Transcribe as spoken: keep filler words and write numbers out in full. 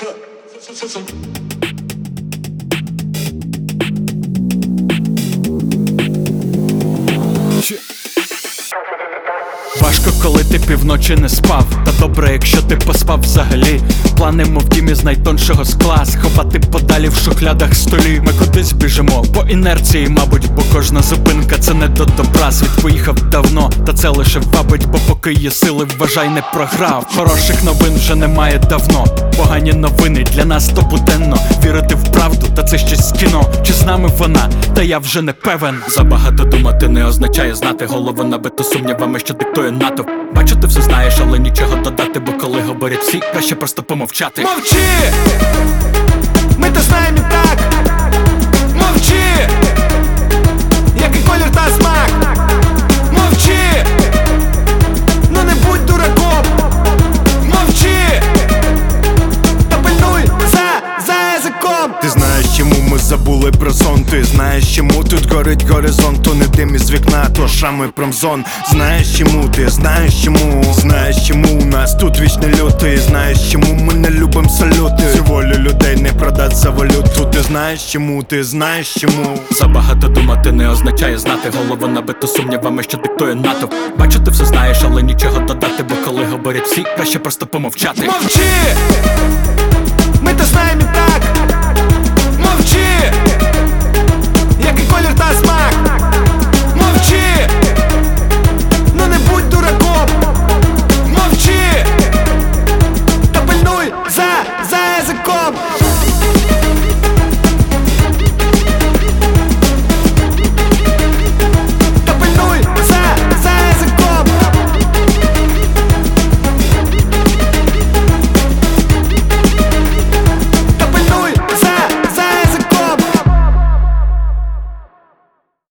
Важко, коли ти півночі не спав, та добре, якщо ти поспав взагалі. Плани, мов дім із найтоншого скла, сховати подалі в шухлядах столі. Ми кудись біжимо, по інерції, мабуть, бо кожна зупинка це не до добра. Світ поїхав давно, та це лише вабить, бо поки є сили, вважай, не програв. Хороших новин вже немає давно, погані новини для нас то буденно. Вірити в правду, та це щось з кіно. Чи з нами вона, та я вже не певен. Забагато думати не означає знати, голову набиту сумнівами, що диктує натовп. Бачу, ти все знаєш, але нічого додати, бо коли говорять всі, краще просто помовчати. Мовчи! Ми то знаємо і так. Мовчи! Який колір та смак. Мовчи! Ну не будь дураком. Мовчи! Та пильнуй за, за язиком. Ти знаєш, чому ми забули про сон. Ти знаєш, чому тут горить горизонт. То не дим із вікна, то шрами промзон. Знаєш, чому, ти знаєш, чому. Знаєш, чому у нас тут вічний лютий. Знаєш, чому ми не любим салюти. Цю волю людей не продать за валюту. Ти знаєш, чому, ти знаєш, чому. Забагато думати не означає знати, голову набиту сумнівами, що диктує натовп. Бачу, ти все знаєш, але нічого додати, бо коли говорять всі, краще просто помовчати. Мовчи!